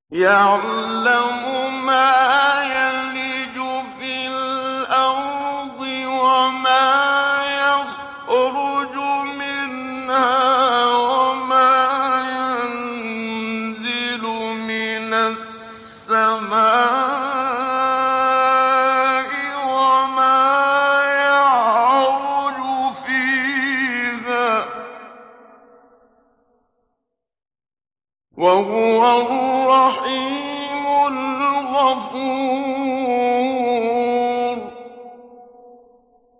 يَعْلَمُ مَا يَلِجُ فِي الْأَرْضِ وَمَا يَخْرُجُ مِنْهَا وَمَا يَنزِلُ مِنَ السَّمَاءِ وَمَا يَعْرُجُ فِيهَا ۚ وَهُوَ الرَّحِيمُ الْغَفُورُ